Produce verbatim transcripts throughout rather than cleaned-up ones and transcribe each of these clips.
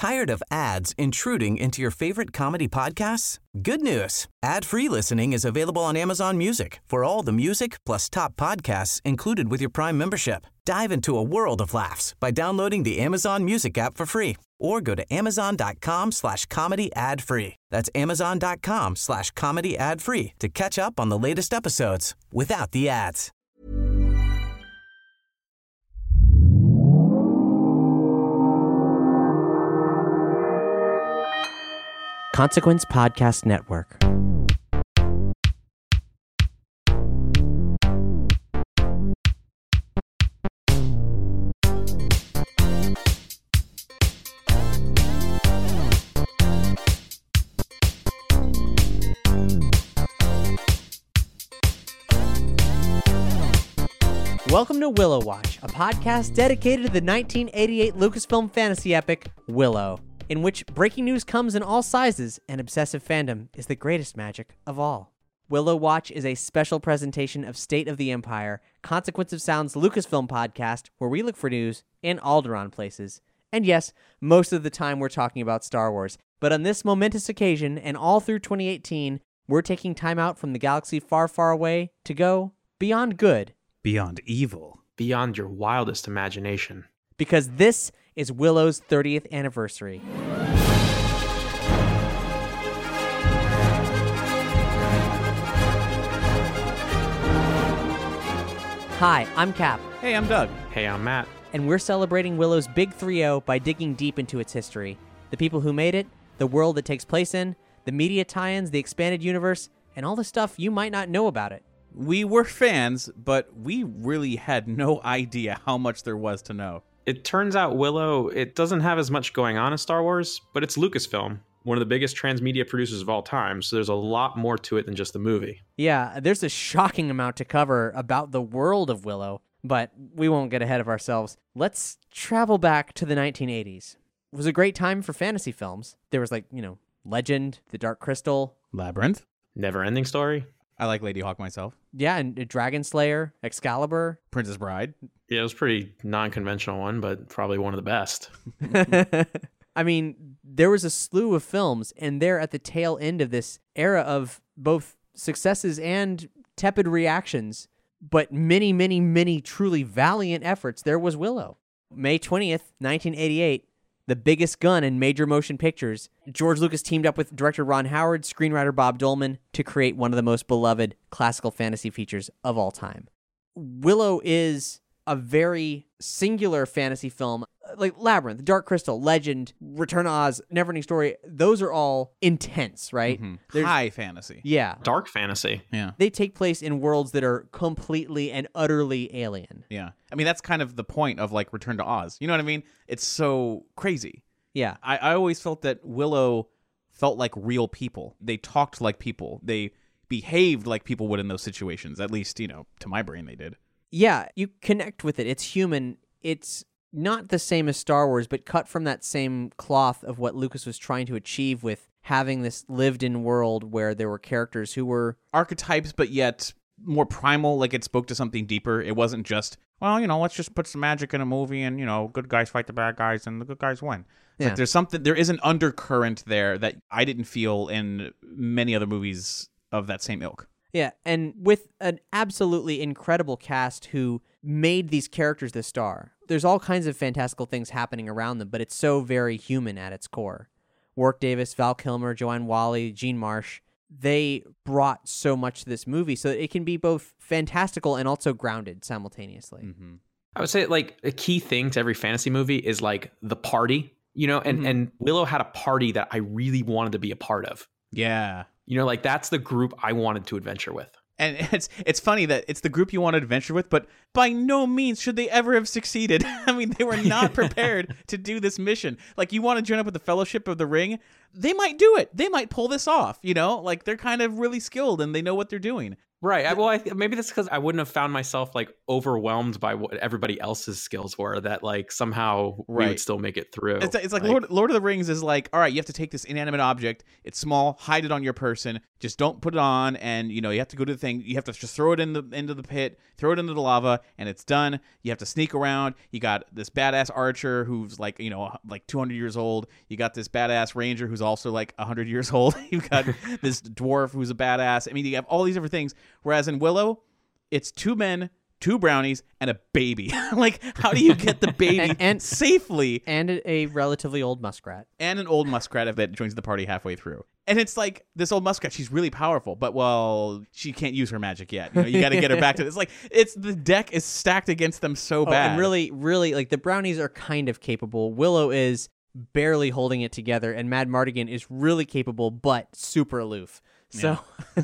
Tired of ads intruding into your favorite comedy podcasts? Good news. Ad-free listening is available on Amazon Music for all the music plus top podcasts included with your Prime membership. Dive into a world of laughs by downloading the Amazon Music app for free or go to amazon.com slash comedy ad free. That's amazon.com slash comedy ad free to catch up on the latest episodes without the ads. Consequence Podcast Network. Welcome to Willow Watch, a podcast dedicated to the nineteen eighty-eight Lucasfilm fantasy epic, Willow, in which breaking news comes in all sizes and obsessive fandom is the greatest magic of all. Willow Watch is a special presentation of State of the Empire, Consequence of Sound's Lucasfilm podcast, where we look for news in Alderaan places. And yes, most of the time we're talking about Star Wars, but on this momentous occasion and all through twenty eighteen, we're taking time out from the galaxy far, far away to go beyond good. Beyond evil. Beyond your wildest imagination. Because this is Willow's thirtieth anniversary. Hi, I'm Cap. Hey, I'm Doug. Hey, I'm Matt. And we're celebrating Willow's Big three oh by digging deep into its history. The people who made it, the world it takes place in, the media tie-ins, the expanded universe, and all the stuff you might not know about it. We were fans, but we really had no idea how much there was to know. It turns out Willow, it doesn't have as much going on as Star Wars, but it's Lucasfilm, one of the biggest transmedia producers of all time, so there's a lot more to it than just the movie. Yeah, there's a shocking amount to cover about the world of Willow, but we won't get ahead of ourselves. Let's travel back to the nineteen eighties. It was a great time for fantasy films. There was like, you know, Legend, The Dark Crystal. Labyrinth. Never-ending Story. I like Lady Hawk myself. Yeah, and Dragon Slayer, Excalibur. Princess Bride. Yeah, it was a pretty non-conventional one, but probably one of the best. I mean, there was a slew of films, and they're at the tail end of this era of both successes and tepid reactions, but many, many, many truly valiant efforts. There was Willow. May twentieth, nineteen eighty-eight, the biggest gun in major motion pictures. George Lucas teamed up with director Ron Howard, screenwriter Bob Dolman, to create one of the most beloved classical fantasy features of all time. Willow is a very singular fantasy film, like Labyrinth, Dark Crystal, Legend, Return to Oz, Neverending Story. Those are all intense, right? Mm-hmm. High fantasy. Yeah. Dark fantasy. Yeah. They take place in worlds that are completely and utterly alien. Yeah. I mean, that's kind of the point of like Return to Oz. You know what I mean? It's so crazy. Yeah. I, I always felt that Willow felt like real people. They talked like people. They behaved like people would in those situations. At least, you know, to my brain they did. Yeah, you connect with it. It's human. It's not the same as Star Wars, but cut from that same cloth of what Lucas was trying to achieve with having this lived-in world where there were characters who were archetypes, but yet more primal. Like it spoke to something deeper. It wasn't just, well, you know, let's just put some magic in a movie and, you know, good guys fight the bad guys and the good guys win. Yeah. Like there's something, there is an undercurrent there that I didn't feel in many other movies of that same ilk. Yeah, and with an absolutely incredible cast who made these characters the star. There's all kinds of fantastical things happening around them, but it's so very human at its core. Warwick Davis, Val Kilmer, Joanne Whalley, Jean Marsh, they brought so much to this movie so that it can be both fantastical and also grounded simultaneously. Mm-hmm. I would say like a key thing to every fantasy movie is like the party, you know, and, mm-hmm. and Willow had a party that I really wanted to be a part of. Yeah. You know, like that's the group I wanted to adventure with. And it's it's funny that it's the group you want to adventure with, but by no means should they ever have succeeded. I mean, they were not prepared to do this mission. Like, you want to join up with the Fellowship of the Ring? They might do it. They might pull this off, you know? Like, they're kind of really skilled and they know what they're doing. Right. I, well, I, maybe that's because I wouldn't have found myself like overwhelmed by what everybody else's skills were. That like somehow we Right. would still make it through. It's, it's like, Lord, Lord of the Rings is like, all right, you have to take this inanimate object. It's small, hide it on your person. Just don't put it on, and you know you have to go to the thing. You have to just throw it in the into the pit, throw it into the lava, and it's done. You have to sneak around. You got this badass archer who's like you know like two hundred years old. You got this badass ranger who's also like one hundred years old. You've got this dwarf who's a badass. I mean, you have all these different things. Whereas in Willow, it's two men, two brownies, and a baby. Like, how do you get the baby And- and- safely? And a, a relatively old muskrat. And an old muskrat that joins the party halfway through. And it's like, this old muskrat, she's really powerful, but, well, she can't use her magic yet. You know, you got to get her back to this. Like, it's the deck is stacked against them so Oh, bad. and really, really, like the brownies are kind of capable. Willow is barely holding it together, and Mad Mardigan is really capable, but super aloof. So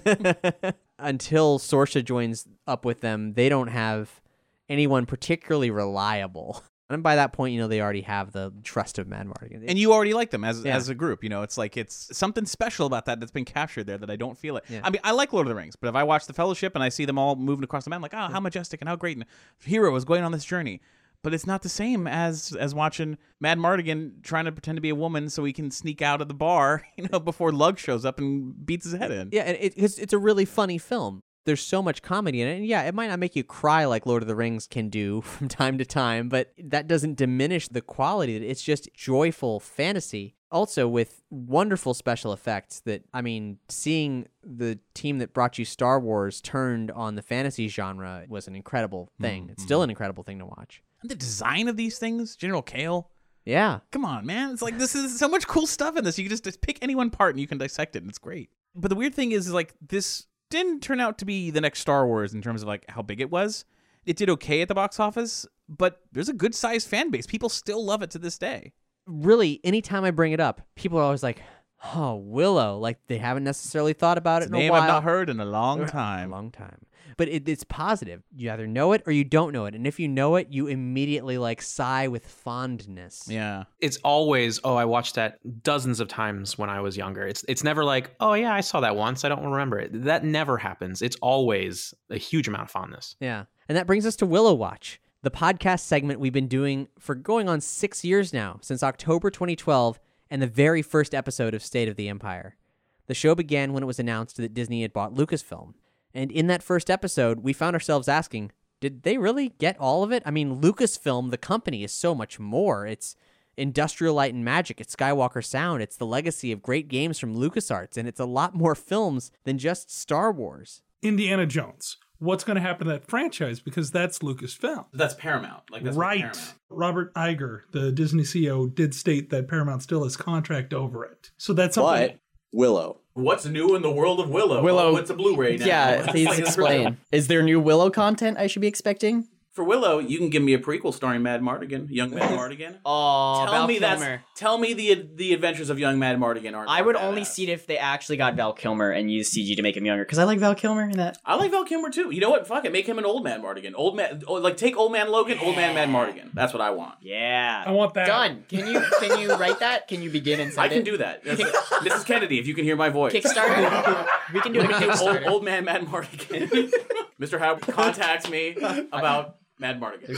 until Sorsha joins up with them, they don't have anyone particularly reliable. And by that point, you know, they already have the trust of Mad Mardigan. And you already like them as Yeah. as a group. You know, it's like it's something special about that that's been captured there that I don't feel it. Yeah. I mean, I like Lord of the Rings, but if I watch The Fellowship and I see them all moving across the map, I'm like, oh, how majestic and how great. And Hero is going on this journey. But it's not the same as as watching Mad Mardigan trying to pretend to be a woman so he can sneak out of the bar, you know, before Lug shows up and beats his head in. Yeah, and it, it's, it's a really funny film. There's so much comedy in it. And yeah, it might not make you cry like Lord of the Rings can do from time to time, but that doesn't diminish the quality. It's just joyful fantasy. Also with wonderful special effects that, I mean, seeing the team that brought you Star Wars turned on the fantasy genre was an incredible thing. Mm-hmm. It's still an incredible thing to watch. And the design of these things, General Kale. Yeah. Come on, man. It's like, this is so much cool stuff in this. You can just, just pick any one part and you can dissect it, and it's great. But the weird thing is, is like, this didn't turn out to be the next Star Wars in terms of like how big it was. It did okay at the box office, but there's a good sized fan base. People still love it to this day. Really, anytime I bring it up, people are always like, oh, Willow. Like, they haven't necessarily thought about It's it a in a name while. I've not heard in a long A time. long time. But it, it's positive. You either know it or you don't know it. And if you know it, you immediately like sigh with fondness. Yeah. It's always, oh, I watched that dozens of times when I was younger. It's it's never like, oh yeah, I saw that once. I don't remember it. That never happens. It's always a huge amount of fondness. Yeah. And that brings us to Willow Watch, the podcast segment we've been doing for going on six years now, since October twenty twelve and the very first episode of State of the Empire. The show began when it was announced that Disney had bought Lucasfilm. And in that first episode, we found ourselves asking, did they really get all of it? I mean, Lucasfilm, the company, is so much more. It's Industrial Light and Magic, it's Skywalker Sound, it's the legacy of great games from LucasArts, and it's a lot more films than just Star Wars. Indiana Jones. What's going to happen to that franchise? Because that's Lucasfilm. That's Paramount. Like that's Right. Robert Iger, the Disney C E O, did state that Paramount still has contract over it. So that's something. But Willow. What's new in the world of Willow? Willow- Oh, it's a Blu-ray now. Yeah, please explain. Is there new Willow content I should be expecting? For Willow, you can give me a prequel starring Mad Mardigan, young Mad Mardigan. Oh, tell me that's tell me the the adventures of young Mad Mardigan aren't. I would aren't only badass. see it if they actually got Val Kilmer and used C G to make him younger, because I like Val Kilmer in that. I like Val Kilmer too. You know what? Fuck it, make him an old man Mardigan. Old man, oh, like take old man Logan, old man Mad Mardigan. That's what I want. Yeah, I want that. done. Can you can you write that? Can you begin and send I can it? do that. That's- Missus Kennedy, if you can hear my voice. Kickstarter. We can do it. Let me do old, Kickstarter. old man Mad Mardigan. Mister Howard contacts me about Mad Mardigan.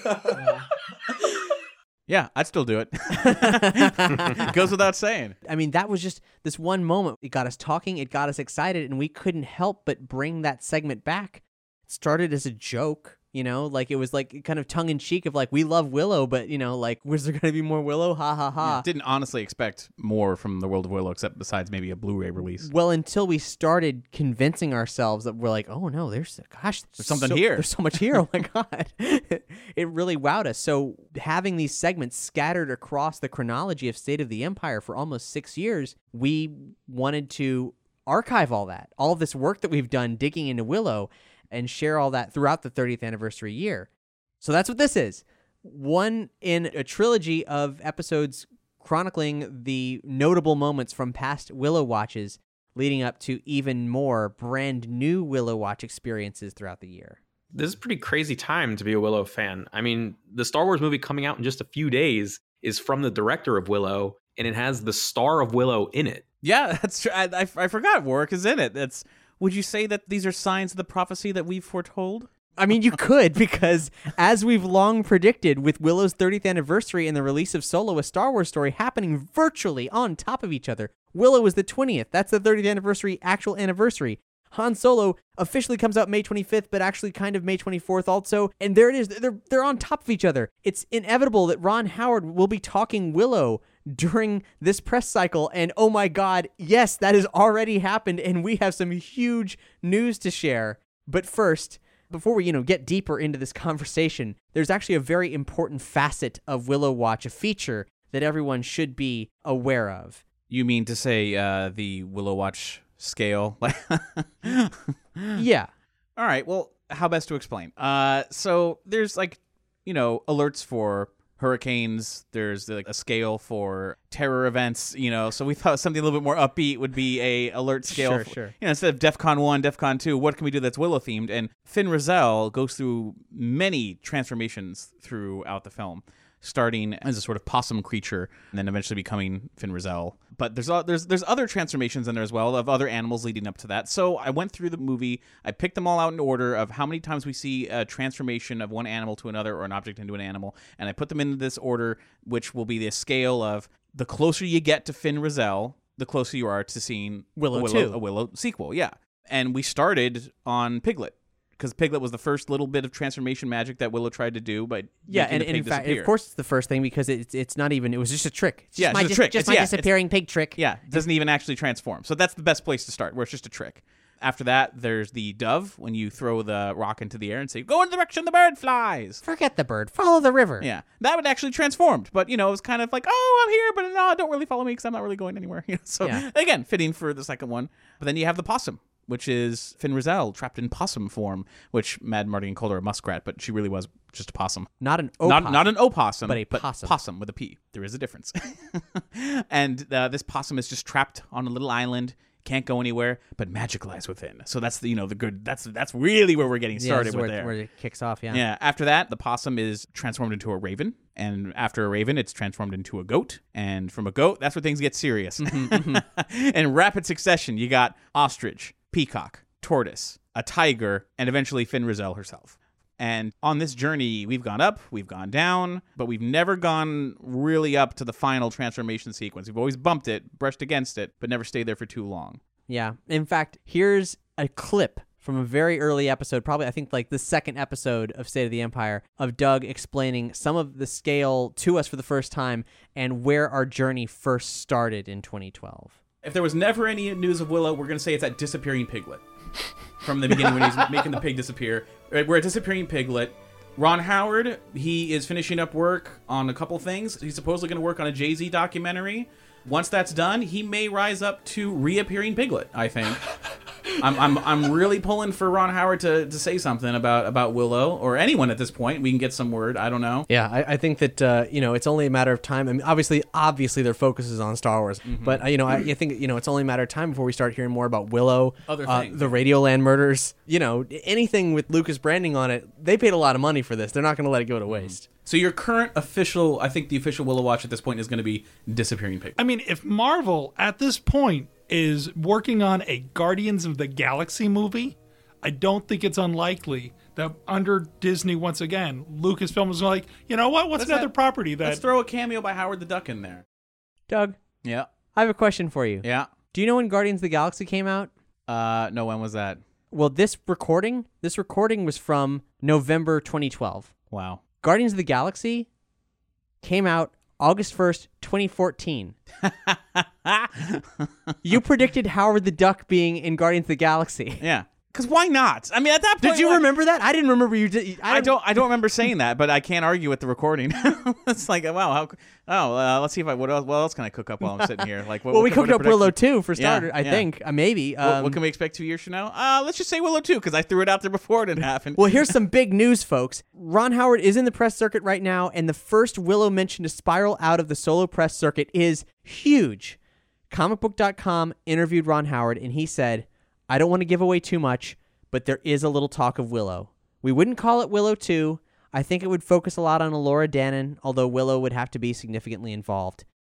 Yeah, I'd still do it. Goes without saying. I mean, that was just this one moment. It got us talking, it got us excited, and we couldn't help but bring that segment back. It started as a joke, you know, like it was like kind of tongue-in-cheek of like, we love Willow, but, you know, like, was there going to be more Willow? Ha ha ha. Didn't honestly expect more from the world of Willow, except besides maybe a Blu-ray release. Well, until we started convincing ourselves that we're like, oh no, there's, gosh, There's something so- here. There's so much here. Oh my God. It really wowed us. So having these segments scattered across the chronology of State of the Empire for almost six years, we wanted to archive all that, all of this work that we've done digging into Willow, and share all that throughout the thirtieth anniversary year. So that's what this is. One in a trilogy of episodes chronicling the notable moments from past Willow Watches, leading up to even more brand new Willow Watch experiences throughout the year. This is a pretty crazy time to be a Willow fan. I mean, the Star Wars movie coming out in just a few days is from the director of Willow, and it has the star of Willow in it. Yeah, that's true. I, I, I forgot Warwick is in it. That's Would you say that these are signs of the prophecy that we've foretold? I mean, you could, because as we've long predicted, with Willow's thirtieth anniversary and the release of Solo, a Star Wars story happening virtually on top of each other, Willow is the twentieth. That's the thirtieth anniversary, actual anniversary. Han Solo officially comes out May twenty-fifth, but actually kind of May twenty-fourth also. And there it is. They're, they're on top of each other. It's inevitable that Ron Howard will be talking Willow during this press cycle. And oh my God, yes, that has already happened. And we have some huge news to share. But first, before we, you know, get deeper into this conversation, there's actually a very important facet of Willow Watch, a feature that everyone should be aware of. You mean to say uh, the Willow Watch scale? Yeah. All right. Well, how best to explain? Uh, so there's like, you know, alerts for hurricanes. There's like a scale for terror events, you know. So we thought something a little bit more upbeat would be a alert scale. Sure, for, sure. You know, instead of DEFCON one, DEFCON two, what can we do that's Willow themed? And Finn Rizal goes through many transformations throughout the film, starting as a sort of possum creature and then eventually becoming Finn Rizal. But there's uh, there's there's other transformations in there as well of other animals leading up to that. So I went through the movie. I picked them all out in order of how many times we see a transformation of one animal to another or an object into an animal. And I put them in this order, which will be the scale of the closer you get to Finn Rizal, the closer you are to seeing Willow a Willow, two. a Willow sequel. Yeah. And we started on Piglet, because Piglet was the first little bit of transformation magic that Willow tried to do, but Yeah, making and, the and in pig fact, disappear. of course, it's the first thing because it's it's not even. It was just a trick. It's just Yeah, my it's a dis- trick. Just It's- my yeah, it's- disappearing pig trick. Yeah, it doesn't even actually transform. So that's the best place to start, where it's just a trick. After that, there's the dove, when you throw the rock into the air and say, go in the direction the bird flies. Forget the bird. Follow the river. Yeah, that would actually transformed. But, you know, it was kind of like, oh, I'm here, but no, don't really follow me because I'm not really going anywhere. You know, so, Yeah. again, fitting for the second one. But then you have the possum, which is Finn Rizal trapped in possum form, which Mad Mardigan called her a muskrat, but she really was just a possum. Not an Not, opossum. not an opossum, but a possum. Possum with a P. There is a difference. And uh, this possum is just trapped on a little island, can't go anywhere, but magic lies within. So that's the, you know, the good. That's that's really where we're getting Yeah, started this is with where, there. where it kicks off. Yeah. Yeah. After that, the possum is transformed into a raven, and after a raven, it's transformed into a goat, and from a goat, that's where things get serious. In rapid succession, you got ostrich, peacock, tortoise, a tiger, and eventually Finn Rizal herself. And on this journey, we've gone up, we've gone down, but we've never gone really up to the final transformation sequence. We've always bumped it, brushed against it, but never stayed there for too long. Yeah. In fact, here's a clip from a very early episode, probably I think like the second episode of State of the Empire, of Doug explaining some of the scale to us for the first time and where our journey first started in twenty twelve. If there was never any news of Willow, we're going to say it's that disappearing piglet. From the beginning when he's making the pig disappear. We're a disappearing piglet. Ron Howard, he is finishing up work on a couple things. He's supposedly going to work on a Jay-Z documentary. Once that's done, he may rise up to reappearing Piglet, I think. I'm I'm I'm really pulling for Ron Howard to, to say something about, about Willow, or anyone at this point. We can get some word. I don't know. Yeah, I, I think that, uh, you know, it's only a matter of time. I mean, obviously, obviously their focus is on Star Wars. Mm-hmm. But, uh, you know, I, I think, you know, it's only a matter of time before we start hearing more about Willow, Other uh, things. the Radioland murders. You know, anything with Lucas branding on it, they paid a lot of money for this. They're not going to let it go to waste. So your current official, I think the official Willow Watch at this point is going to be Disappearing Piglet. I mean, if Marvel at this point is working on a Guardians of the Galaxy movie, I don't think it's unlikely that under Disney once again, Lucasfilm was like, you know what? What's Let's another have- property that Let's throw a cameo by Howard the Duck in there. Doug, Yeah. I have a question for you. Yeah. Do you know when Guardians of the Galaxy came out? Uh, no, when was that? Well, this recording, this recording was from November twenty twelve. Wow. Guardians of the Galaxy came out August first, twenty fourteen. You predicted Howard the Duck being in Guardians of the Galaxy. Yeah. Because why not? I mean, at that point, Did you like- remember that? I didn't remember you did. I don't. I don't remember saying that, but I can't argue with the recording. It's like, wow. How, oh, uh, let's see if I. What else? What else can I cook up while I'm sitting here? Like, what, Well, what we can- cooked what up are Willow predictions? two for Yeah, starter, I yeah. think. Uh, maybe. What, Um, what can we expect two years from now? Uh, let's just say Willow two, because I threw it out there before it had happened. Well, here's some big news, folks. Ron Howard is in the press circuit right now, and the first Willow mention to spiral out of the solo press circuit is huge. comic book dot com interviewed Ron Howard, and he said, I don't want to give away too much, but there is a little talk of Willow. We wouldn't call it Willow two. I think it would focus a lot on Elora Danan, although Willow would have to be significantly involved.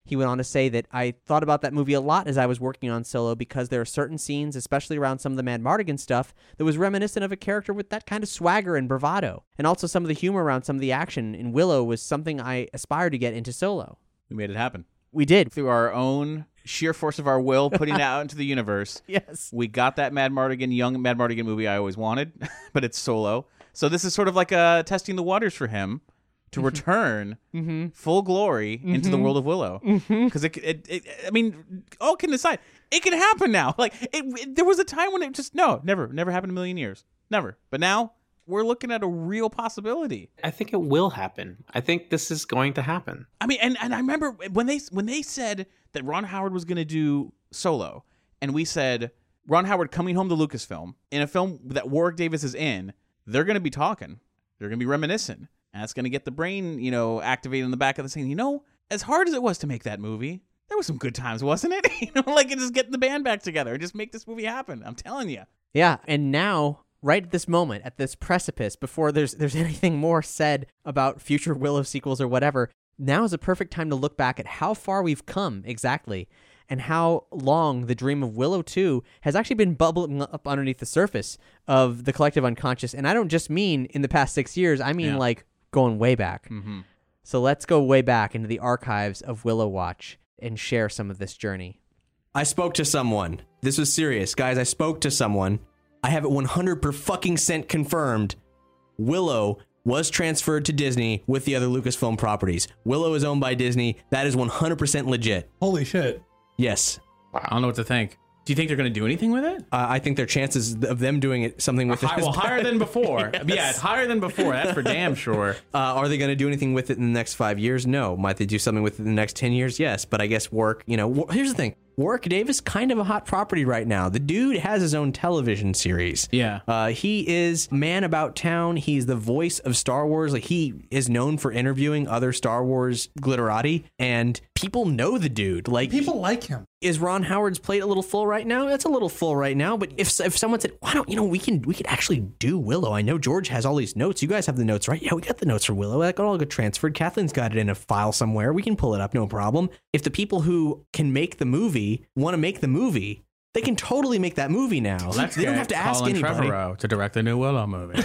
He went on to say that I thought about that movie a lot as I was working on Solo because there are certain scenes, especially around some of the Madmartigan stuff, that was reminiscent of a character with that kind of swagger and bravado. And also some of the humor around some of the action in Willow was something I aspired to get into Solo. We made it happen. We did. Through our own sheer force of our will, putting it out into the universe. Yes. We got that Madmartigan, young Madmartigan movie I always wanted, but it's Solo. So this is sort of like uh, testing the waters for him to return mm-hmm. full glory mm-hmm. into the world of Willow. Because it, it, it, I mean, all can decide. It can happen now. Like, it, it, there was a time when it just, no, never, never happened in a million years. Never. But now, we're looking at a real possibility. I think it will happen. I think this is going to happen. I mean, and, and I remember when they when they said that Ron Howard was going to do Solo, and we said, Ron Howard coming home to Lucasfilm, in a film that Warwick Davis is in, they're going to be talking. They're going to be reminiscing. And that's going to get the brain, you know, activated in the back of the scene. You know, as hard as it was to make that movie, there were some good times, wasn't it? You know, like just getting the band back together and just make this movie happen. I'm telling you. Yeah, and now, right at this moment, at this precipice, before there's there's anything more said about future Willow sequels or whatever, now is a perfect time to look back at how far we've come exactly, and how long the dream of Willow two has actually been bubbling up underneath the surface of the collective unconscious. And I don't just mean in the past six years, I mean yeah. like going way back. Mm-hmm. So let's go way back into the archives of Willow Watch and share some of this journey. I spoke to someone. This was serious. Guys, I spoke to someone. I have it one hundred per fucking cent confirmed. Willow was transferred to Disney with the other Lucasfilm properties. Willow is owned by Disney. That is one hundred percent legit. Holy shit. Yes. Wow. I don't know what to think. Do you think they're going to do anything with it? Uh, I think their chances of them doing it something with High, it. Well, higher than before. Yes. Yeah, it's higher than before. That's for damn sure. Uh, are they going to do anything with it in the next five years? No. Might they do something with it in the next ten years? Yes. But I guess work, you know, here's the thing. Warwick Davis, kind of a hot property right now. The dude has his own television series. Yeah. Uh, he is man about town. He's the voice of Star Wars. Like, he is known for interviewing other Star Wars glitterati, and people know the dude. Like, people like him. Is Ron Howard's plate a little full right now? That's a little full right now. But if if someone said, why don't, you know, we can we could actually do Willow. I know George has all these notes. You guys have the notes, right? Yeah, we got the notes for Willow. That got all get transferred. Kathleen's got it in a file somewhere. We can pull it up, no problem. If the people who can make the movie want to make the movie, they can totally make that movie now. Let's they don't have to ask Colin anybody. Trevorrow to direct the new Willow movie.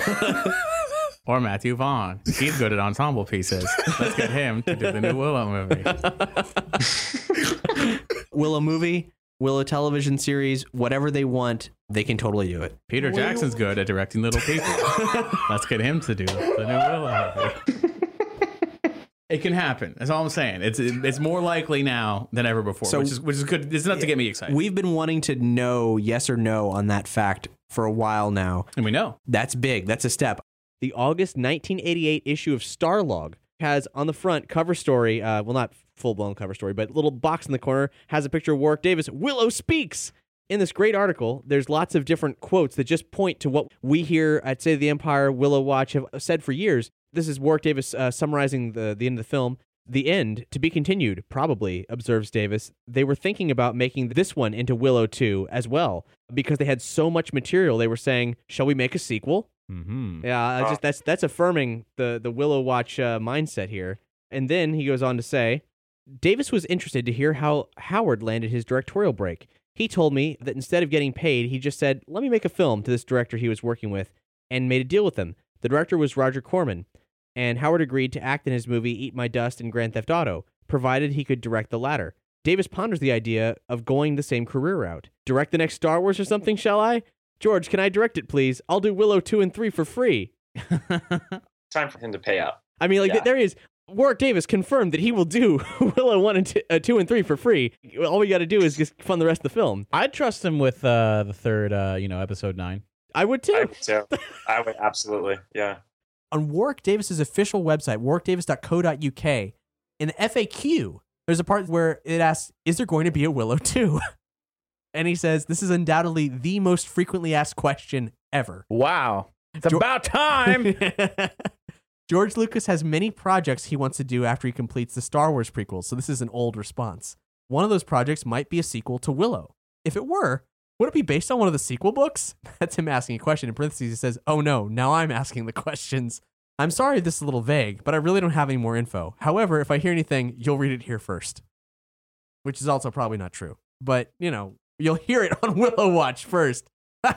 Or Matthew Vaughn. He's good at ensemble pieces. Let's get him to do the new Willow movie. Willow movie, Willow television series, whatever they want, they can totally do it. Peter Jackson's good at directing little people. Let's get him to do the new Willow movie. It can happen. That's all I'm saying. It's it's more likely now than ever before, so, which is which is good. It's enough to get me excited. We've been wanting to know yes or no on that fact for a while now. And we know. That's big. That's a step. The August nineteen eighty-eight issue of Starlog has on the front cover story, uh, well, not full-blown cover story, but little box in the corner has a picture of Warwick Davis. Willow speaks! In this great article, there's lots of different quotes that just point to what we here at State of the Empire, Willow Watch have said for years. This is Warwick Davis uh, summarizing the, the end of the film. The end, to be continued, probably, observes Davis. They were thinking about making this one into Willow two as well, because they had so much material. They were saying, shall we make a sequel? Mm-hmm. Yeah, I just that's that's affirming the, the Willow Watch uh, mindset here. And then he goes on to say, Davis was interested to hear how Howard landed his directorial break. He told me that instead of getting paid, he just said, let me make a film to this director he was working with, and made a deal with him. The director was Roger Corman, and Howard agreed to act in his movie Eat My Dust and Grand Theft Auto, provided he could direct the latter. Davis ponders the idea of going the same career route. Direct the next Star Wars or something, shall I? George, can I direct it, please? I'll do Willow two and three for free. Time for him to pay up. I mean, like, yeah. there he is. Warwick Davis confirmed that he will do Willow one and two, uh, two and three for free. All we got to do is just fund the rest of the film. I'd trust him with uh, the third, uh, you know, episode nine. I would too. I would too. I would absolutely, yeah. On Warwick Davis's official website, warwick davis dot co dot u k, in the F A Q, there's a part where it asks, is there going to be a Willow two? And he says, this is undoubtedly the most frequently asked question ever. Wow. It's Jo- about time. George Lucas has many projects he wants to do after he completes the Star Wars prequels, so this is an old response. One of those projects might be a sequel to Willow. If it were, would it be based on one of the sequel books? That's him asking a question. In parentheses, he says, oh no, now I'm asking the questions. I'm sorry this is a little vague, but I really don't have any more info. However, if I hear anything, you'll read it here first. which is also probably not true. But, you know, you'll hear it on Willow Watch first.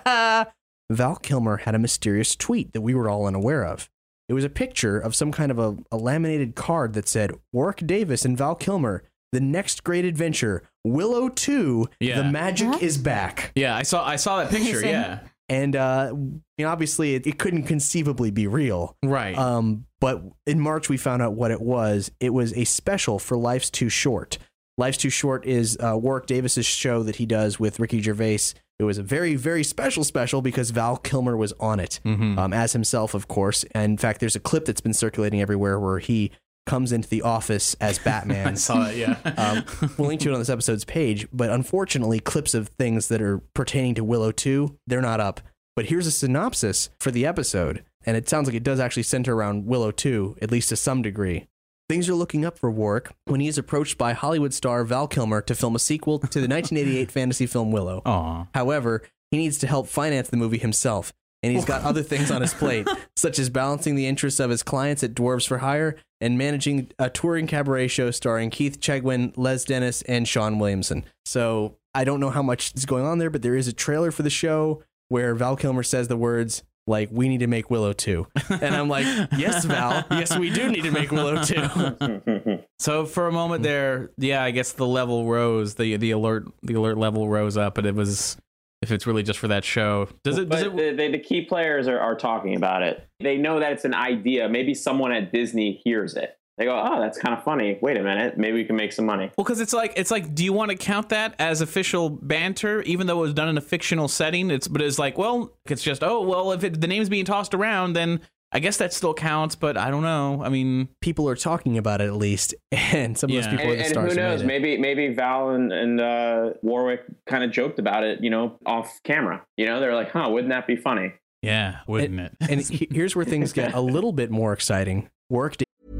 Val Kilmer had a mysterious tweet that we were all unaware of. It was a picture of some kind of a, a laminated card that said, Warwick Davis and Val Kilmer, the next great adventure, Willow two, Yeah. the magic What? is back. Yeah, I saw I saw that picture. Amazing. Yeah, And uh, you know, obviously, it, it couldn't conceivably be real. right. Um, but in March, we found out what it was. It was a special for Life's Too Short. Life's Too Short is uh, Warwick Davis's show that he does with Ricky Gervais. It was a very, very special special because Val Kilmer was on it, Mhm. um, as himself, of course. And in fact, there's a clip that's been circulating everywhere where he comes into the office as Batman. I saw it. Yeah. um, we'll link to it on this episode's page. But unfortunately, clips of things that are pertaining to Willow two, they're not up. But here's a synopsis for the episode. And it sounds like it does actually center around Willow two, at least to some degree. Things are looking up for Warwick when he is approached by Hollywood star Val Kilmer to film a sequel to the nineteen eighty-eight fantasy film Willow. Aw. However, he needs to help finance the movie himself, and he's got other things on his plate, such as balancing the interests of his clients at Dwarves for Hire and managing a touring cabaret show starring Keith Chegwin, Les Dennis, and Sean Williamson. So I don't know how much is going on there, but there is a trailer for the show where Val Kilmer says the words, like, we need to make Willow two. And I'm like, yes, Val. Yes, we do need to make Willow two. So for a moment there, yeah, I guess the level rose, the the alert the alert level rose up, but it was if it's really just for that show. Does it? Does But it? the, the, the key players are, are talking about it. They know that it's an idea. Maybe someone at Disney hears it. They go, oh, that's kind of funny. Wait a minute. Maybe we can make some money. Well, because it's like it's like, do you want to count that as official banter, even though it was done in a fictional setting? It's but it's like, well, it's just oh well, if it, the name's being tossed around, then I guess that still counts. But I don't know. I mean, people are talking about it at least, and some of those Yeah. people are And, the and stars who who knows? made it. Maybe maybe Val and, and uh, Warwick kind of joked about it, you know, off camera. You know, they're like, huh, wouldn't that be funny? yeah, wouldn't it? And he- here's where things get a little bit more exciting. Warwick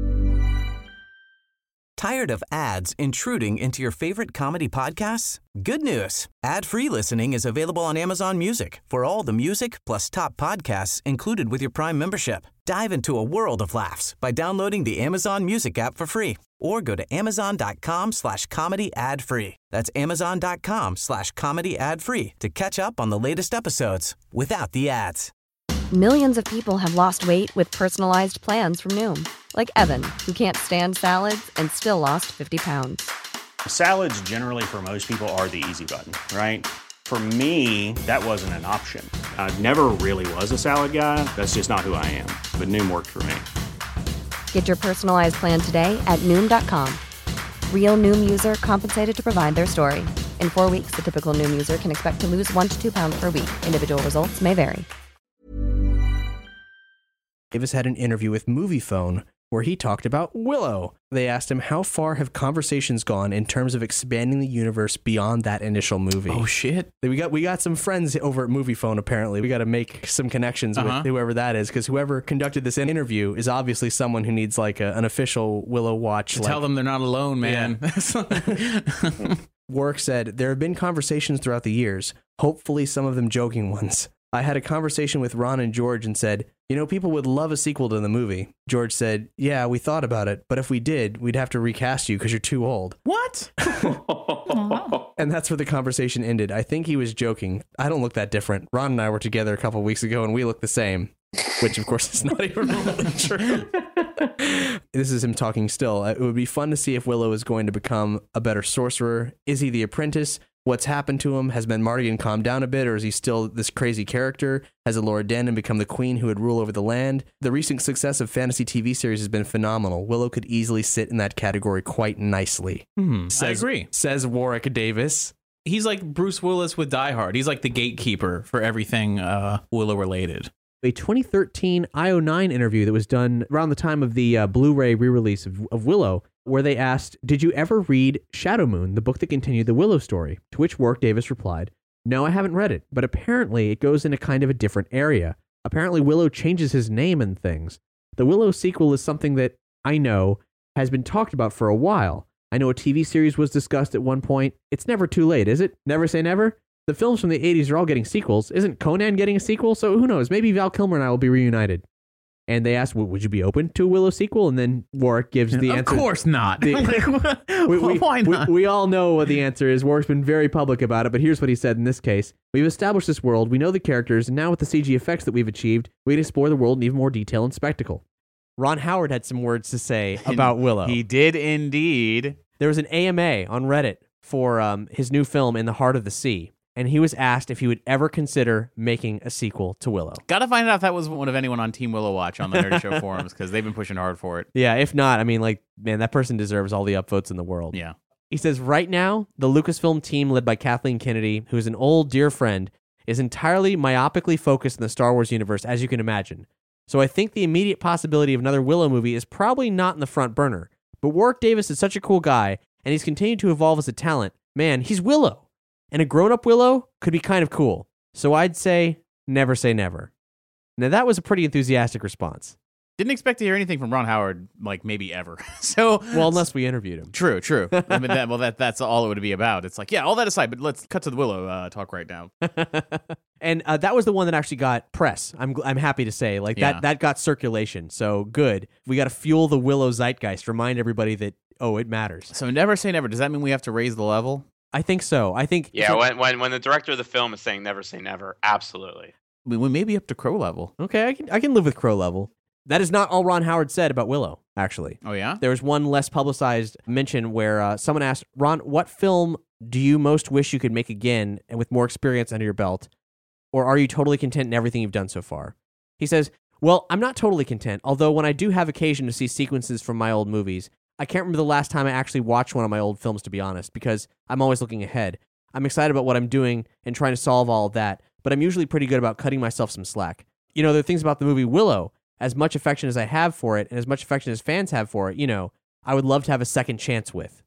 Tired of ads intruding into your favorite comedy podcasts? Good news. Ad-free listening is available on Amazon Music for all the music plus top podcasts included with your Prime membership. Dive into a world of laughs by downloading the Amazon Music app for free or go to amazon.com slash comedy ad free. That's amazon.com slash comedy ad free to catch up on the latest episodes without the ads. Millions of people have lost weight with personalized plans from Noom. Like Evan, who can't stand salads and still lost fifty pounds. Salads generally for most people are the easy button, right? For me, that wasn't an option. I never really was a salad guy. That's just not who I am. But Noom worked for me. Get your personalized plan today at Noom dot com. Real Noom user compensated to provide their story. In four weeks, the typical Noom user can expect to lose one to two pounds per week. Individual results may vary. Davis had an interview with Moviefone where he talked about Willow. They asked him how far have conversations gone in terms of expanding the universe beyond that initial movie. Oh shit! We got we got some friends over at Moviefone. Apparently, we got to make some connections Uh-huh. with whoever that is, because whoever conducted this interview is obviously someone who needs like a, an official Willow Watch. Tell like- them they're not alone, man. Warwick said, there have been conversations throughout the years, hopefully some of them joking ones. I had a conversation with Ron and George and said, you know, people would love a sequel to the movie. George said, yeah, we thought about it, but if we did, we'd have to recast you because you're too old. What? And that's where the conversation ended. I think he was joking. I don't look that different. Ron and I were together a couple of weeks ago and we look the same, which of course is not even remotely true. This is him talking still. It would be fun to see if Willow is going to become a better sorcerer. Is he the apprentice? What's happened to him? Has Ben Mardigan calmed down a bit, or is he still this crazy character? Has Elora Danan become the queen who would rule over the land? The recent success of fantasy T V series has been phenomenal. Willow could easily sit in that category quite nicely. Hmm, I Says- agree. Says Warwick Davis. He's like Bruce Willis with Die Hard. He's like the gatekeeper for everything uh, Willow related. A twenty thirteen I O nine interview that was done around the time of the uh, Blu-ray re-release of, of Willow, where they asked, did you ever read Shadow Moon, the book that continued the Willow story? To which Warwick Davis replied, no, I haven't read it, but apparently it goes in a kind of a different area. Apparently Willow changes his name and things. The Willow sequel is something that I know has been talked about for a while. I know a T V series was discussed at one point. It's never too late, is it? Never say never? The films from the eighties are all getting sequels. Isn't Conan getting a sequel? So who knows? Maybe Val Kilmer and I will be reunited. And they asked, well, would you be open to a Willow sequel? And then Warwick gives the of answer. Of course not. The, we, we, Why not? We, we all know what the answer is. Warwick's been very public about it, but here's what he said in this case. We've established this world, we know the characters, and now with the C G effects that we've achieved, we can explore the world in even more detail and spectacle. Ron Howard had some words to say about Willow. He did indeed. There was an A M A on Reddit for um, his new film, In the Heart of the Sea. And he was asked if he would ever consider making a sequel to Willow. Gotta find out if that was one of anyone on Team Willow Watch on the Nerdy Show forums, because they've been pushing hard for it. Yeah, if not, I mean, like, man, that person deserves all the upvotes in the world. Yeah. He says, right now, the Lucasfilm team led by Kathleen Kennedy, who is an old dear friend, is entirely myopically focused in the Star Wars universe, as you can imagine. So I think the immediate possibility of another Willow movie is probably not in the front burner. But Warwick Davis is such a cool guy, and he's continued to evolve as a talent. Man, he's Willow. And a grown-up Willow could be kind of cool. So I'd say, never say never. Now, that was a pretty enthusiastic response. Didn't expect to hear anything from Ron Howard, like, maybe ever. So, well, unless we interviewed him. True, true. I mean, that, well, that that's all it would be about. It's like, yeah, all that aside, but let's cut to the Willow uh, talk right now. And uh, that was the one that actually got press. I'm I'm happy to say, like Yeah. that that got circulation. So good. We got to fuel the Willow zeitgeist. Remind everybody that oh, it matters. So never say never. Does that mean we have to raise the level? I think so. I think Yeah, when, when when the director of the film is saying never say never, absolutely. We, we may be up to Crow level. Okay, I can I can live with Crow level. That is not all Ron Howard said about Willow, actually. Oh, yeah? There was one less publicized mention where uh, someone asked, Ron, what film do you most wish you could make again and with more experience under your belt? Or are you totally content in everything you've done so far? He says, well, I'm not totally content, although when I do have occasion to see sequences from my old movies, I can't remember the last time I actually watched one of my old films, to be honest, because I'm always looking ahead. I'm excited about what I'm doing and trying to solve all of that, but I'm usually pretty good about cutting myself some slack. You know, there are things about the movie Willow. As much affection as I have for it, and as much affection as fans have for it, you know, I would love to have a second chance with.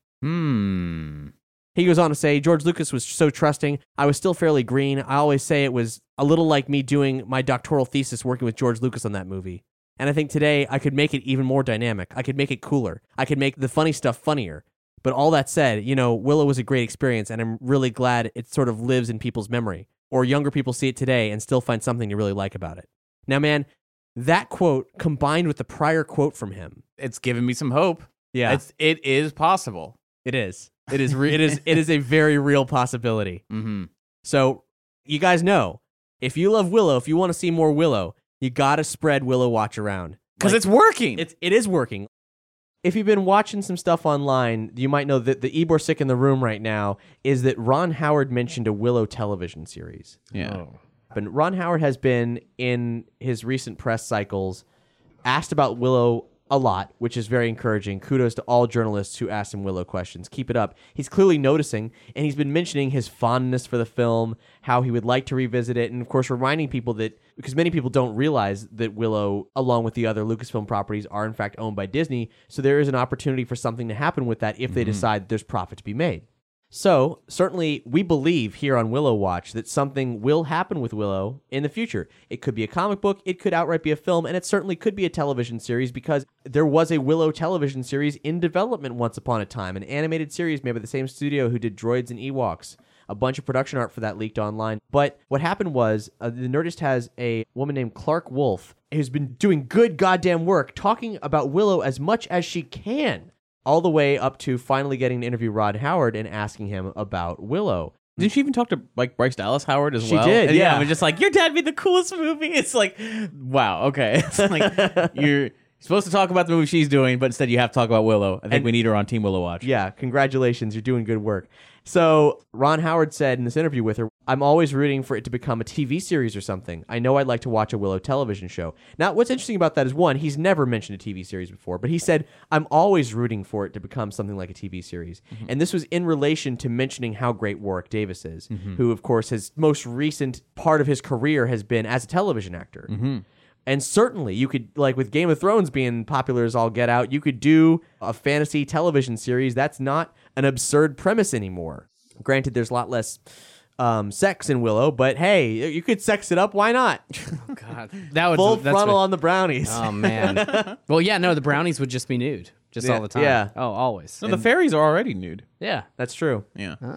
Hmm. He goes on to say, George Lucas was so trusting. I was still fairly green. I always say it was a little like me doing my doctoral thesis working with George Lucas on that movie. And I think today I could make it even more dynamic. I could make it cooler. I could make the funny stuff funnier. But all that said, you know, Willow was a great experience, and I'm really glad it sort of lives in people's memory. Or younger people see it today and still find something to really like about it. Now, man, that quote combined with the prior quote from him, it's given me some hope. Yeah, it's, it is possible. It is. It is. Re- it is. It is a very real possibility. Mm-hmm. So you guys know, if you love Willow, if you want to see more Willow, you gotta spread Willow Watch around because like, it's working. It's it is working. If you've been watching some stuff online, you might know that the Ebor sick in the room right now is that Ron Howard mentioned a Willow television series. Yeah. Oh. And Ron Howard has been, in his recent press cycles, asked about Willow a lot, which is very encouraging. Kudos to all journalists who ask him Willow questions. Keep it up. He's clearly noticing, and he's been mentioning his fondness for the film, how he would like to revisit it, and of course reminding people that, because many people don't realize that Willow, along with the other Lucasfilm properties, are in fact owned by Disney, so there is an opportunity for something to happen with that if they Mm-hmm. decide there's profit to be made. So, certainly, we believe here on Willow Watch that something will happen with Willow in the future. It could be a comic book, it could outright be a film, and it certainly could be a television series because there was a Willow television series in development once upon a time, an animated series made by the same studio who did Droids and Ewoks. A bunch of production art for that leaked online. But what happened was, uh, the Nerdist has a woman named Clark Wolf who's been doing good goddamn work talking about Willow as much as she can. All the way up to finally getting to interview Ron Howard and asking him about Willow. Didn't she even talk to like Bryce Dallas Howard as She well? did, And yeah. I was just like, your dad made the coolest movie. It's like, wow, okay. It's like you're supposed to talk about the movie she's doing, but instead you have to talk about Willow. I think And- we need her on Team Willow Watch. Yeah, congratulations. You're doing good work. So Ron Howard said in this interview with her, I'm always rooting for it to become a T V series or something. I know I'd like to watch a Willow television show. Now, what's interesting about that is, one, he's never mentioned a T V series before, but he said, I'm always rooting for it to become something like a T V series. Mm-hmm. And this was in relation to mentioning how great Warwick Davis is, Mhm. who, of course, his most recent part of his career has been as a television actor. Mm-hmm. And certainly, you could, like with Game of Thrones being popular as all get out, you could do a fantasy television series. That's not an absurd premise anymore. Granted, there's a lot less um, sex in Willow, but hey, you could sex it up. Why not? God, that would Full that's frontal what- on the brownies. Oh man. Well, yeah, no, the brownies would just be nude, just Yeah, all the time. yeah. Oh, always. No, the fairies are already nude. Yeah, That's true. Yeah. Oh.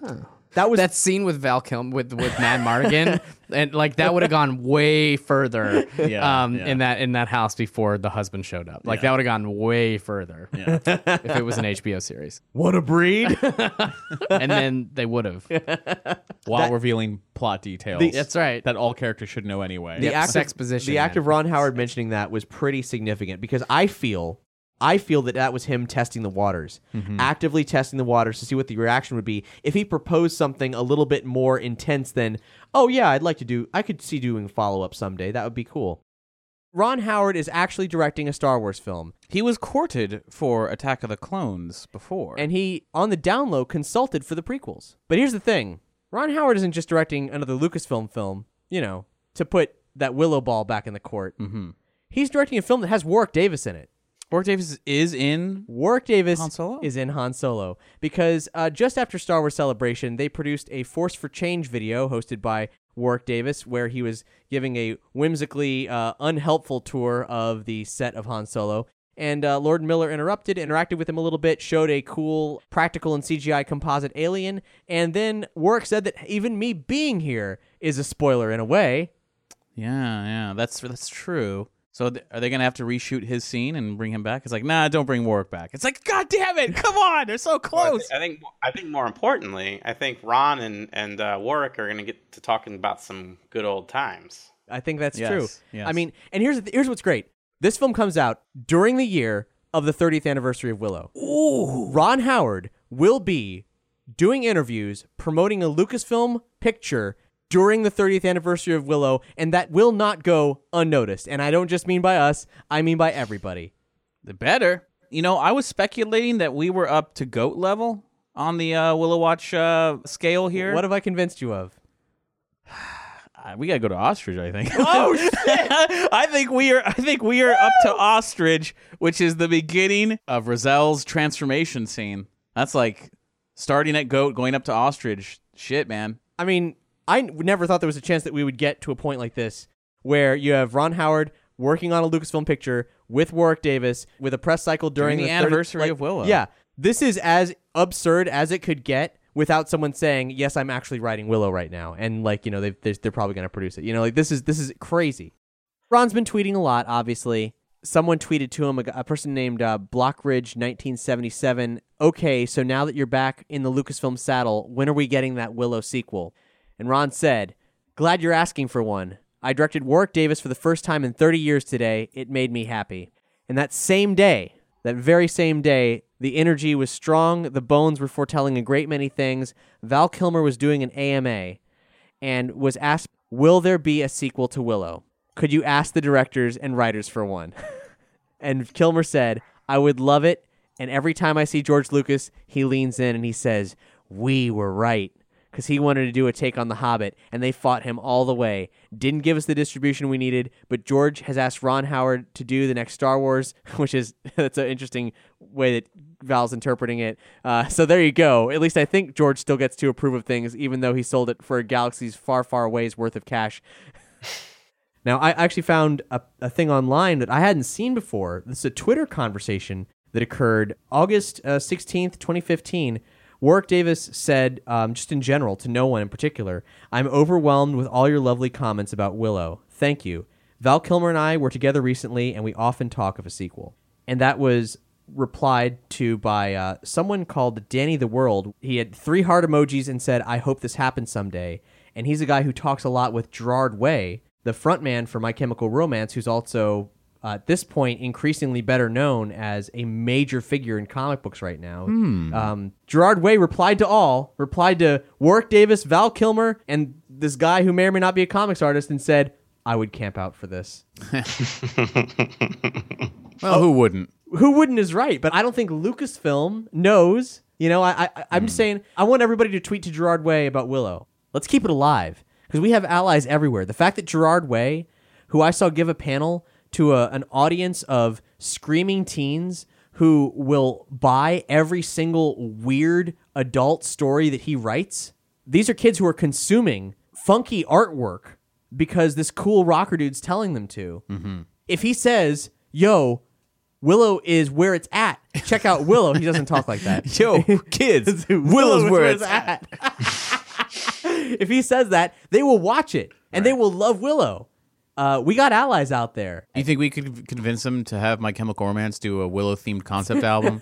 That was that scene with Val Kilmer with with Madmartigan, and like that would have gone way further. Yeah, um, yeah. in that in that house before the husband showed up. Like Yeah. that would have gone way further. Yeah. if it was an H B O series. What a breed! And then they would have. While That- revealing plot details. The- That's right. That all characters should know anyway. The Yep, act sex of, position, The act man. of Ron Howard mentioning that was pretty significant because I feel, I feel that that was him testing the waters, Mhm. actively testing the waters to see what the reaction would be if he proposed something a little bit more intense than, oh yeah, I'd like to do, I could see doing follow up someday. That would be cool. Ron Howard is actually directing a Star Wars film. He was courted for Attack of the Clones before. And he, on the down low, consulted for the prequels. But here's the thing. Ron Howard isn't just directing another Lucasfilm film, you know, to put that Willow ball back in the court. Mhm. He's directing a film that has Warwick Davis in it. Warwick Davis is in Warwick Davis Han Solo? is in Han Solo because uh, just after Star Wars Celebration, they produced a Force for Change video hosted by Warwick Davis, where he was giving a whimsically uh, unhelpful tour of the set of Han Solo. And uh, Lord Miller interrupted, interacted with him a little bit, showed a cool practical and C G I composite alien, and then Warwick said that even me being here is a spoiler in a way. Yeah, yeah, that's that's true. So th- are they gonna have to reshoot his scene and bring him back? It's like, nah, don't bring Warwick back. It's like, God damn it, come on, they're so close. I think I think more importantly, I think Ron and and uh, Warwick are going to get to talking about some good old times. I think that's Yes, true. yes. I mean, and here's the th- here's what's great. This film comes out during the year of the thirtieth anniversary of Willow. Ooh. Ron Howard will be doing interviews promoting a Lucasfilm picture during the thirtieth anniversary of Willow, and that will not go unnoticed. And I don't just mean by us, I mean by everybody. The better. You know, I was speculating that we were up to GOAT level on the uh, Willow Watch uh, scale here. What have I convinced you of? Uh, we gotta go to Ostrich, I think. Oh shit! I think we are. I think we are up to Ostrich, which is the beginning of Rozelle's transformation scene. That's like starting at GOAT, going up to Ostrich. Shit, man. I mean, I n- never thought there was a chance that we would get to a point like this where you have Ron Howard working on a Lucasfilm picture with Warwick Davis with a press cycle during, During the thirty anniversary like, of Willow. Yeah, this is as absurd as it could get without someone saying, "Yes, I'm actually writing Willow right now," and like you know they've, they're, they're probably going to produce it. You know, like this is this is crazy. Ron's been tweeting a lot, obviously. Someone tweeted to him, a, a person named uh, Blockridge nineteen seventy-seven. Okay, so now that you're back in the Lucasfilm saddle, when are we getting that Willow sequel? And Ron said, "Glad you're asking for one. I directed Warwick Davis for the first time in thirty years today. It made me happy." And that same day, that very same day, the energy was strong. The bones were foretelling a great many things. Val Kilmer was doing an A M A and was asked, will there be a sequel to Willow? Could you ask the directors and writers for one? And Kilmer said, I would love it. And every time I see George Lucas, he leans in and he says, we were right. Because he wanted to do a take on The Hobbit, and they fought him all the way. Didn't give us the distribution we needed, but George has asked Ron Howard to do the next Star Wars, which is, that's an interesting way that Val's interpreting it. Uh, so there you go. At least I think George still gets to approve of things, even though he sold it for a galaxy's far, far away's worth of cash. Now, I actually found a, a thing online that I hadn't seen before. This is a Twitter conversation that occurred August uh, sixteenth, twenty fifteen. Warwick Davis said, um, just in general, to no one in particular, I'm overwhelmed with all your lovely comments about Willow. Thank you. Val Kilmer and I were together recently, and we often talk of a sequel. And that was replied to by uh, someone called Danny the World. He had three heart emojis and said, I hope this happens someday. And he's a guy who talks a lot with Gerard Way, the frontman for My Chemical Romance, who's also, uh, at this point, increasingly better known as a major figure in comic books right now. Hmm. Um, Gerard Way replied to all, replied to Warwick Davis, Val Kilmer, and this guy who may or may not be a comics artist, and said, I would camp out for this. Well, who wouldn't? Who wouldn't is right, but I don't think Lucasfilm knows. You know, I, I, I'm just saying, I want everybody to tweet to Gerard Way about Willow. Let's keep it alive, because we have allies everywhere. The fact that Gerard Way, who I saw give a panel to a, an audience of screaming teens who will buy every single weird adult story that he writes, these are kids who are consuming funky artwork because this cool rocker dude's telling them to. Mm-hmm. If he says, yo, Willow is where it's at, check out Willow, he doesn't talk like that. Yo, kids, Willow's where it's at. if he says that, they will watch it and they will love Willow. Uh, we got allies out there. Do you think we could convince him to have My Chemical Romance do a Willow-themed concept album?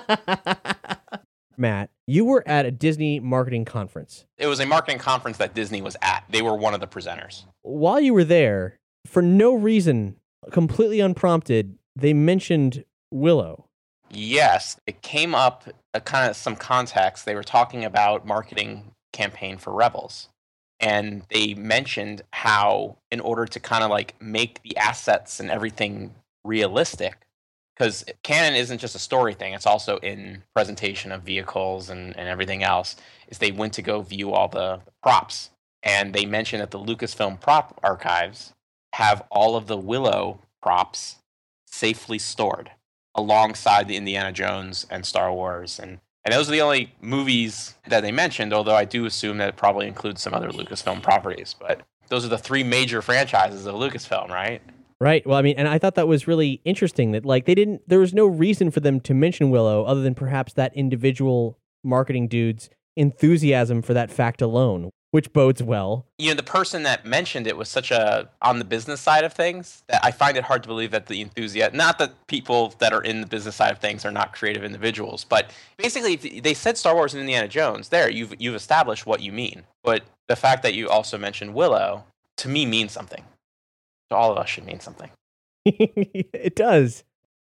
Matt, you were at a Disney marketing conference. It was a marketing conference that Disney was at. They were one of the presenters. While you were there, for no reason, completely unprompted, they mentioned Willow. Yes, it came up, a kind of some context. They were talking about marketing campaign for Rebels. And they mentioned how, in order to kind of like make the assets and everything realistic, because canon isn't just a story thing, it's also in presentation of vehicles and, and everything else, is they went to go view all the props. And they mentioned that the Lucasfilm prop archives have all of the Willow props safely stored alongside the Indiana Jones and Star Wars. And And those are the only movies that they mentioned, although I do assume that it probably includes some other Lucasfilm properties. But those are the three major franchises of Lucasfilm, right? Right. Well, I mean, and I thought that was really interesting that, like, they didn't, there was no reason for them to mention Willow other than perhaps that individual marketing dude's enthusiasm for that fact alone, which bodes well. You know, the person that mentioned it was such a, on the business side of things, that I find it hard to believe that the enthusiast, not that people that are in the business side of things are not creative individuals, but basically if they said Star Wars and Indiana Jones, there, you've, you've established what you mean. But the fact that you also mentioned Willow, to me, means something. To all of us should mean something. It does.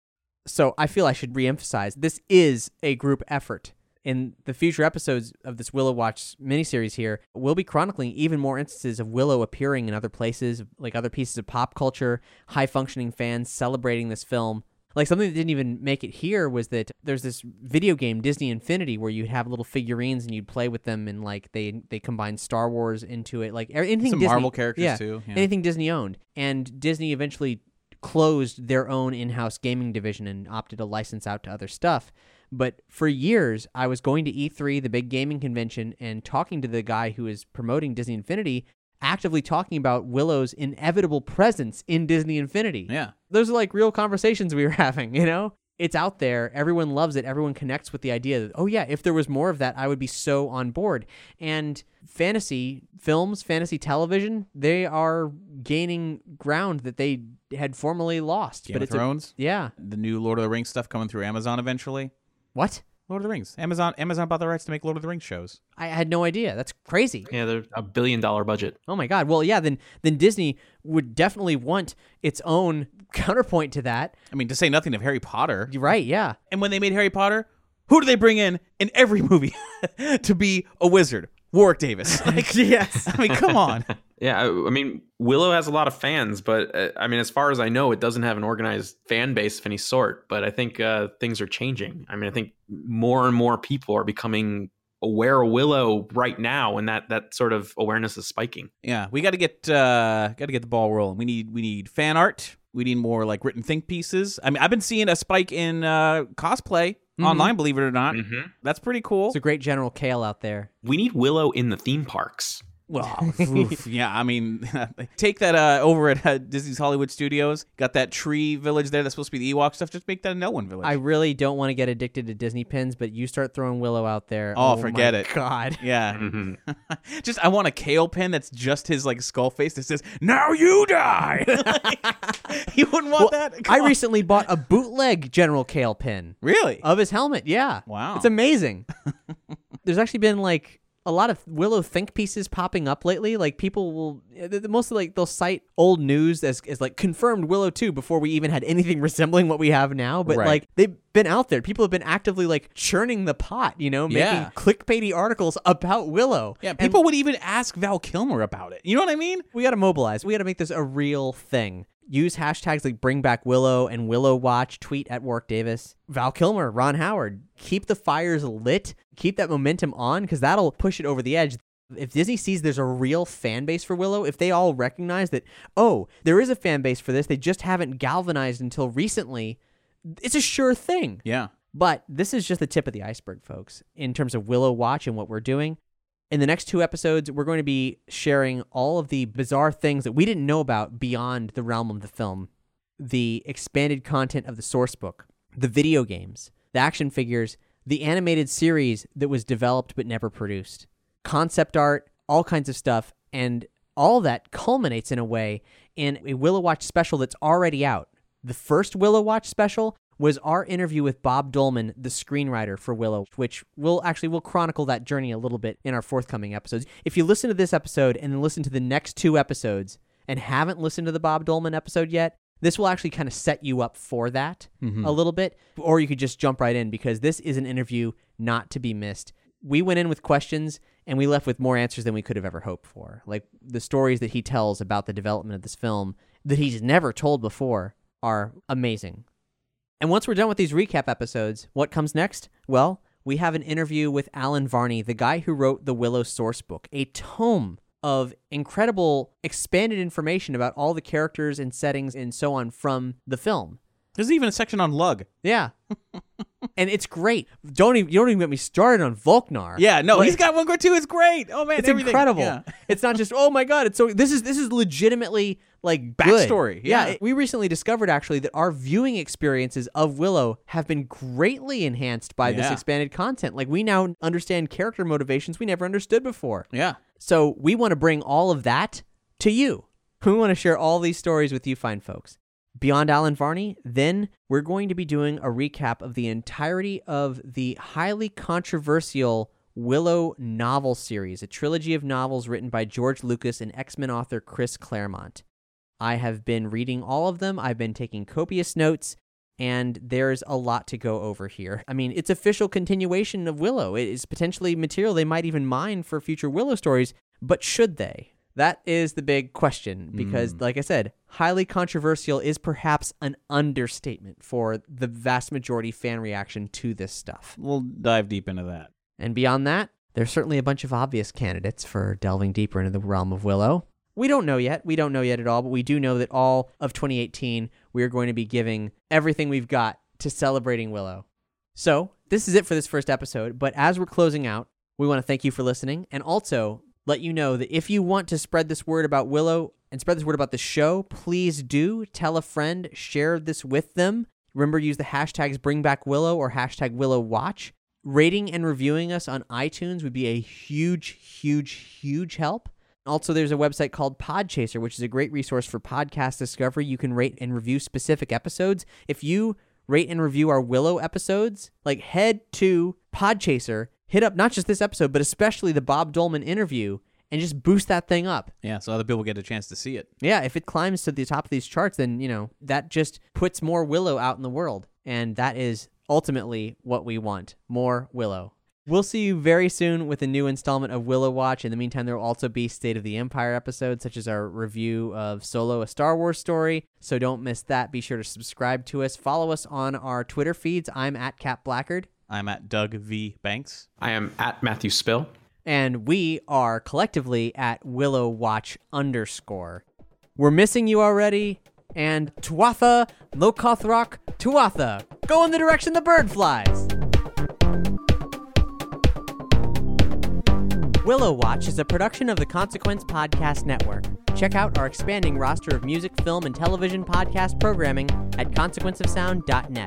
So I feel I should reemphasize, this is a group effort. In the future episodes of this Willow Watch miniseries here, we'll be chronicling even more instances of Willow appearing in other places, like other pieces of pop culture, high-functioning fans celebrating this film. Like something that didn't even make it here was that there's this video game, Disney Infinity, where you'd have little figurines and you'd play with them, and like they they combine Star Wars into it, like anything Some Disney, Marvel characters yeah, too. Yeah. Anything Disney owned, and Disney eventually closed their own in-house gaming division and opted to license out to other stuff. But for years, I was going to E three, the big gaming convention, and talking to the guy who is promoting Disney Infinity, actively talking about Willow's inevitable presence in Disney Infinity. Yeah. Those are like real conversations we were having, you know? It's out there. Everyone loves it. Everyone connects with the idea that, oh yeah, if there was more of that, I would be so on board. And fantasy films, fantasy television, they are gaining ground that they had formerly lost. Game but of it's Thrones? A, yeah. The new Lord of the Rings stuff coming through Amazon eventually. What? Lord of the Rings. Amazon Amazon bought the rights to make Lord of the Rings shows. I had no idea. That's crazy. Yeah, they're a billion dollar budget. Oh my God. Well, yeah, then then Disney would definitely want its own counterpoint to that. I mean, to say nothing of Harry Potter. You're right, yeah. And when they made Harry Potter, who do they bring in in every movie to be a wizard? Warwick Davis. Like, yes. I mean, come on. Yeah, I, I mean, Willow has a lot of fans, but uh, I mean, as far as I know, it doesn't have an organized fan base of any sort. But I think uh, things are changing. I mean, I think more and more people are becoming aware of Willow right now, and that that sort of awareness is spiking. Yeah, we got to get uh, got to get the ball rolling. We need we need fan art. We need more like written think pieces. I mean, I've been seeing a spike in uh, cosplay. Mm-hmm. Online, believe it or not. Mm-hmm. That's pretty cool. It's a great General Kale out there. We need Willow in the theme parks. Well, oof, yeah, I mean, take that uh, over at uh, Disney's Hollywood Studios. Got that tree village there that's supposed to be the Ewok stuff. Just make that a no one village. I really don't want to get addicted to Disney pins, but you start throwing Willow out there. Oh, oh forget my it. God. Yeah. Mm-hmm. Just, I want a Kale pin that's just his like skull face that says, "Now you die." Like, you wouldn't want well, that? Come I on. recently bought a bootleg General Kale pin. Really? Of his helmet, yeah. Wow. It's amazing. There's actually been like a lot of Willow think pieces popping up lately. Like people will mostly like they'll cite old news as, as like confirmed Willow two before we even had anything resembling what we have now. But right. like they've been out there. People have been actively like churning the pot, you know, making yeah. clickbaity articles about Willow. Yeah, people and would even ask Val Kilmer about it. You know what I mean? We got to mobilize. We got to make this a real thing. Use hashtags like Bring Back Willow and Willow Watch. Tweet at Warwick Davis. Val Kilmer, Ron Howard. Keep the fires lit. Keep that momentum on because that'll push it over the edge. If Disney sees there's a real fan base for Willow, if they all recognize that, oh, there is a fan base for this, they just haven't galvanized until recently, it's a sure thing. Yeah. But this is just the tip of the iceberg, folks, in terms of Willow Watch and what we're doing. In the next two episodes, we're going to be sharing all of the bizarre things that we didn't know about beyond the realm of the film. The expanded content of the source book, the video games, the action figures, the animated series that was developed but never produced, concept art, all kinds of stuff. And all that culminates in a way in a Willow Watch special that's already out. The first Willow Watch special was our interview with Bob Dolman, the screenwriter for Willow, which we'll actually we'll chronicle that journey a little bit in our forthcoming episodes. If you listen to this episode and then listen to the next two episodes and haven't listened to the Bob Dolman episode yet, this will actually kind of set you up for that Mhm. a little bit. Or you could just jump right in because this is an interview not to be missed. We went in with questions and we left with more answers than we could have ever hoped for. Like the stories that he tells about the development of this film that he's never told before are amazing. And once we're done with these recap episodes, what comes next? Well, we have an interview with Alan Varney, the guy who wrote the Willow source book, a tome of incredible expanded information about all the characters and settings and so on from the film. There's even a section on Lug. Yeah. And it's great. Don't even, you don't even get me started on Volknar. Yeah, no, Like- he's got one too. It's great. Oh man, It's everything. incredible. Yeah. It's not just, oh my god, it's so this is this is legitimately like good. Backstory, yeah. it- we recently discovered actually that our viewing experiences of Willow have been greatly enhanced by this Yeah. expanded content. Like we now understand character motivations we never understood before. Yeah. So we want to bring all of that to you. We want to share all these stories with you fine folks. Beyond Alan Varney, then we're going to be doing a recap of the entirety of the highly controversial Willow novel series, a trilogy of novels written by George Lucas and X-Men author Chris Claremont. I have been reading all of them. I've been taking copious notes, and there's a lot to go over here. I mean, it's official continuation of Willow. It is potentially material they might even mine for future Willow stories, but should they? That is the big question because, Mm. like I said, highly controversial is perhaps an understatement for the vast majority fan reaction to this stuff. We'll dive deep into that. And beyond that, there's certainly a bunch of obvious candidates for delving deeper into the realm of Willow. We don't know yet. We don't know yet at all, but we do know that all of twenty eighteen, we are going to be giving everything we've got to celebrating Willow. So, this is it for this first episode, but as we're closing out, we want to thank you for listening and also let you know that if you want to spread this word about Willow and spread this word about the show, please do tell a friend, share this with them. Remember, use the hashtags BringBackWillow or hashtag WillowWatch. Rating and reviewing us on iTunes would be a huge, huge, huge help. Also, there's a website called Podchaser, which is a great resource for podcast discovery. You can rate and review specific episodes. If you rate and review our Willow episodes, like head to Podchaser, hit up not just this episode, but especially the Bob Dolman interview, and just boost that thing up. Yeah, so other people get a chance to see it. Yeah, if it climbs to the top of these charts, then, you know, that just puts more Willow out in the world. And that is ultimately what we want. More Willow. We'll see you very soon with a new installment of Willow Watch. In the meantime, there will also be State of the Empire episodes, such as our review of Solo, a Star Wars story. So don't miss that. Be sure to subscribe to us. Follow us on our Twitter feeds. I'm at Cap Blackard. I'm at Doug V. Banks. I am at Matthew Spill. And we are collectively at Willow Watch underscore. We're missing you already. And Tuatha, Lokothrock, Tuatha. Go in the direction the bird flies. Willow Watch is a production of the Consequence Podcast Network. Check out our expanding roster of music, film, and television podcast programming at consequence of sound dot net.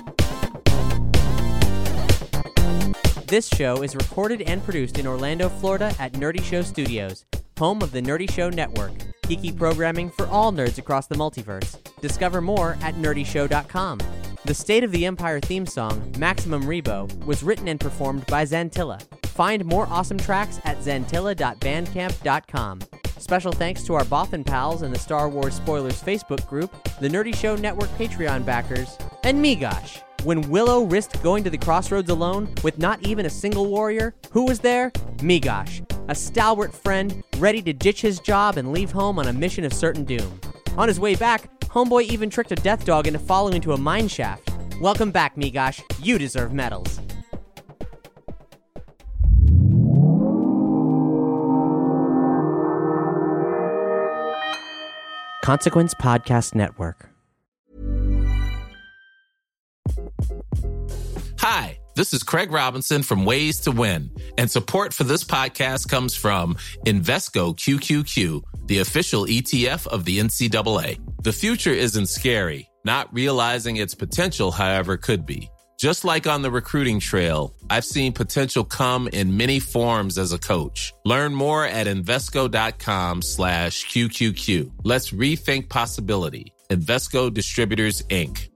This show is recorded and produced in Orlando, Florida at Nerdy Show Studios, home of the Nerdy Show Network, geeky programming for all nerds across the multiverse. Discover more at nerdy show dot com. The State of the Empire theme song, Maximum Rebo, was written and performed by Zantilla. Find more awesome tracks at zantilla dot bandcamp dot com. Special thanks to our Bothan pals in the Star Wars Spoilers Facebook group, the Nerdy Show Network Patreon backers, and me gosh. When Willow risked going to the crossroads alone with not even a single warrior, who was there? Migosh, a stalwart friend ready to ditch his job and leave home on a mission of certain doom. On his way back, Homeboy even tricked a death dog into falling into a mine shaft. Welcome back, Migosh. You deserve medals. Consequence Podcast Network. Hi, this is Craig Robinson from Ways to Win, and support for this podcast comes from Invesco Q Q Q, the official E T F of the N C double A. The future isn't scary. Not realizing its potential, however, could be. Just like on the recruiting trail, I've seen potential come in many forms as a coach. Learn more at Invesco.com slash QQQ. Let's rethink possibility. Invesco Distributors, Incorporated.